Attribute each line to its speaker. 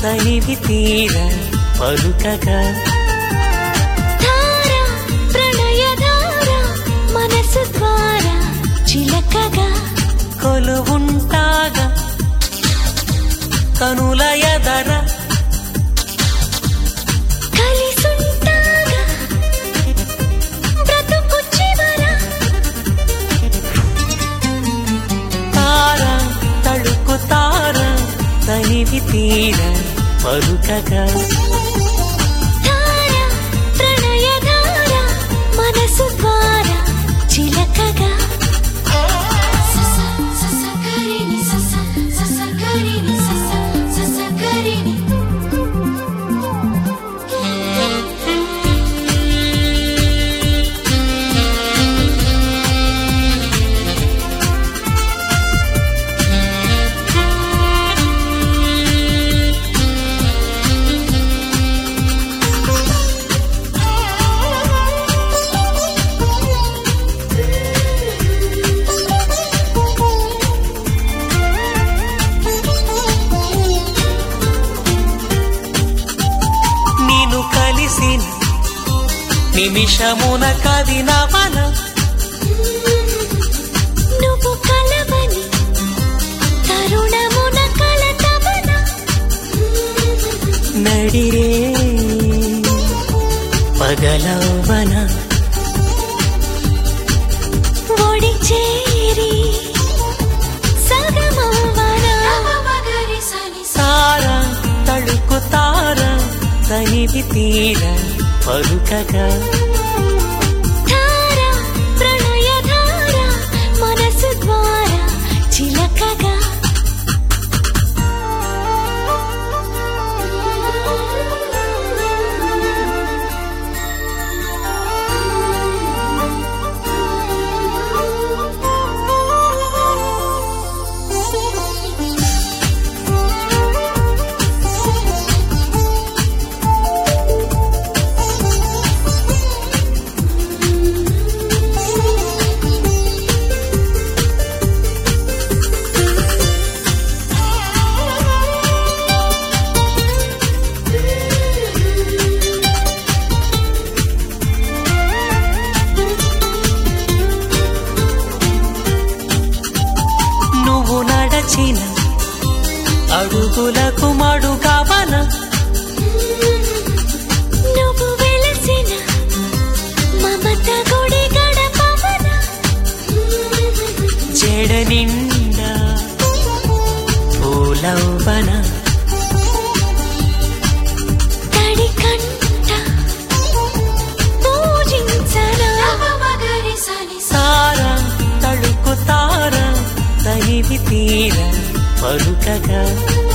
Speaker 1: తనివి తీర పలుకగా
Speaker 2: ధార ప్రణయధార మనసు ద్వారా చిలకగా
Speaker 1: కొలువుంటాగా కనుల ఎదర
Speaker 2: కలిసుంటాగా బ్రతుకు చివర
Speaker 1: తార తడుకు తార తనివి తీర పలుకగా
Speaker 2: ధార ప్రణయధార మనసు ద్వారా చిలకగా
Speaker 1: నిమిషమున కదినవన
Speaker 2: నువ్వు కలవని తరుణమున కలతవన
Speaker 1: నడిరే పగలవన
Speaker 2: ఒడి చేరి సగమవన
Speaker 1: తార తడుకు తార తనివి తీర పలుకగా
Speaker 2: ధార ప్రణయధార మనసు ద్వారా చిలకగా
Speaker 1: నడచిన అడుగులకు మడుగవన
Speaker 2: నువ్వు వెలసిన మమత గుడి గడపవన
Speaker 1: జడ నిండా పూలవన
Speaker 2: తడి కంట పూజించరా
Speaker 1: తార తడుకు తార తనివి తీర పలుకగా